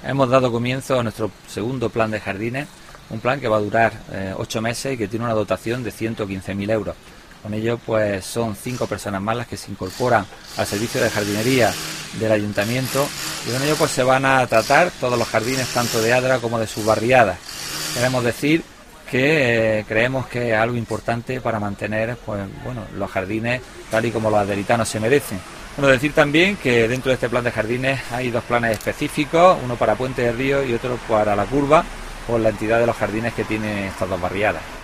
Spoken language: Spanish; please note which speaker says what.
Speaker 1: Hemos dado comienzo a nuestro segundo plan de jardines, un plan que va a durar 8 meses y que tiene una dotación de 115.000 euros. Con ello, pues son 5 personas más las que se incorporan al servicio de jardinería del ayuntamiento, y con ello pues se van a tratar todos los jardines, tanto de Adra como de sus barriadas. Queremos decir que creemos que es algo importante para mantener los jardines tal y como los aderitanos se merecen. Bueno, decir también que dentro de este plan de jardines hay 2 planes específicos, uno para Puente de Río y otro para La Curva, por la entidad de los jardines que tienen estas 2 barriadas.